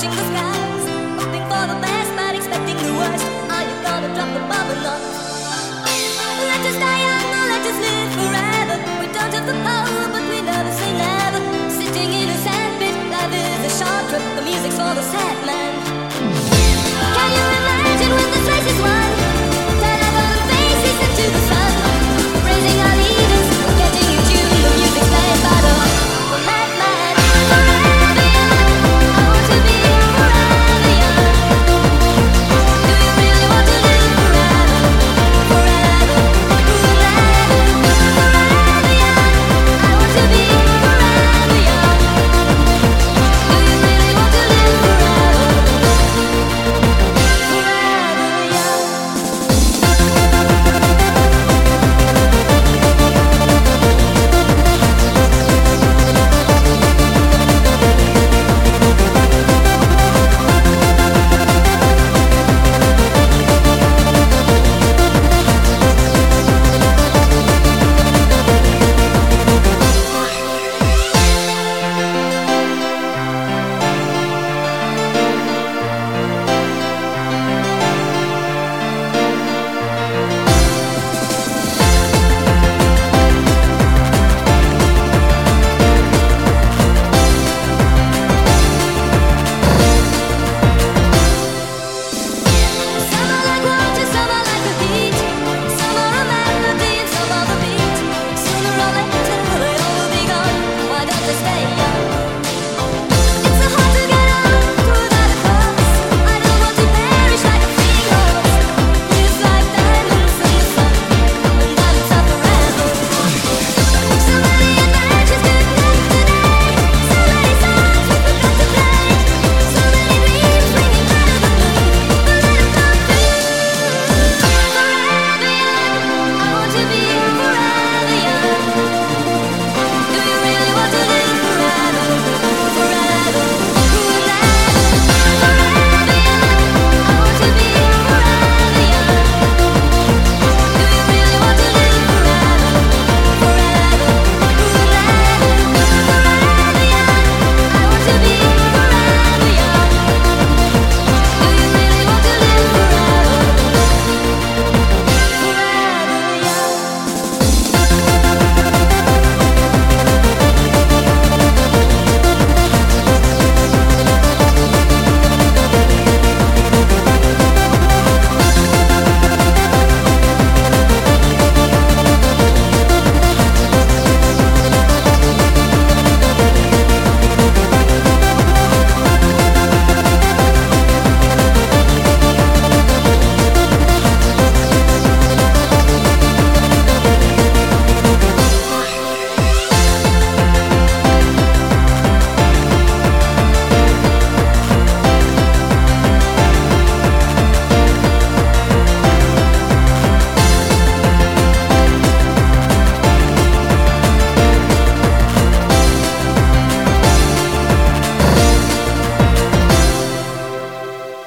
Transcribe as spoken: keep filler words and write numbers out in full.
watching the skies, hoping for the best but expecting the worst. Are you gonna drop the bomb or not? Let us die young or let us live forever. We don't have the power but we never say never. Sitting in a sandpit, life is a short trip. The music's for the sad man. Can you imagine when this race is won?